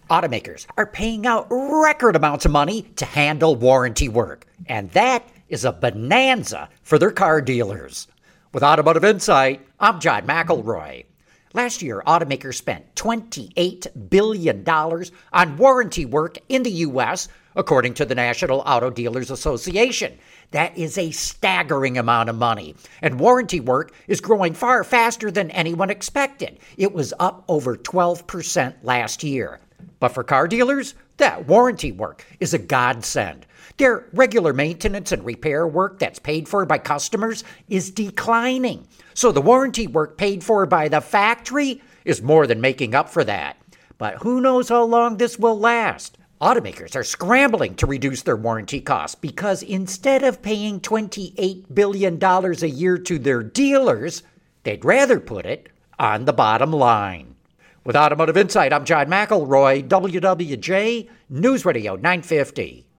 Automakers are paying out record amounts of money to handle warranty work, and that is a bonanza for their car dealers. With Automotive Insight, I'm John McElroy. Last year, automakers spent $28 billion on warranty work in the U.S., according to the National Auto Dealers Association. That is a staggering amount of money, and warranty work is growing far faster than anyone expected. It was up over 12% last year. But for car dealers, that warranty work is a godsend. Their regular maintenance and repair work that's paid for by customers is declining. So the warranty work paid for by the factory is more than making up for that. But who knows how long this will last? Automakers are scrambling to reduce their warranty costs because instead of paying $28 billion a year to their dealers, they'd rather put it on the bottom line. With Automotive Insight, I'm John McElroy, WWJ News Radio 950.